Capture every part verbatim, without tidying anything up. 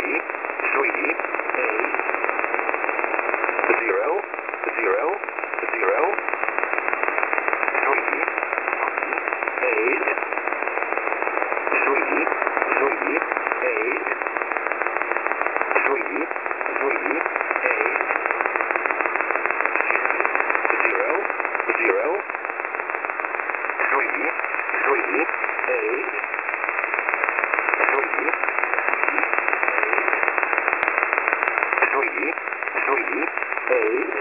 three, eight, zero, zero, zero, three, eight, three, three, eight, three, three, eight, zero, zero, three, three, eight, three, three, three, eight,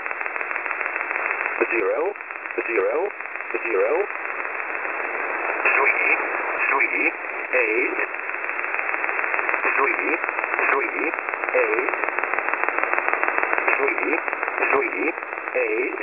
zero, zero, zero, three, three, eight, three, three, eight, three, three, eight,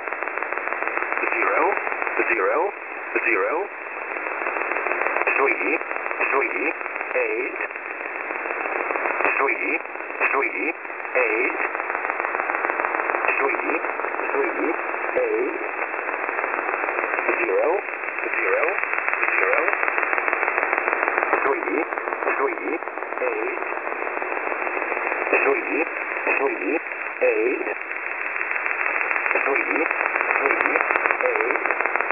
zero, zero, zero, three, three, eight, three, three, eight, three, three, eight, zero, zero, zero, three, three, eight, three, three, eight, three, three, eight,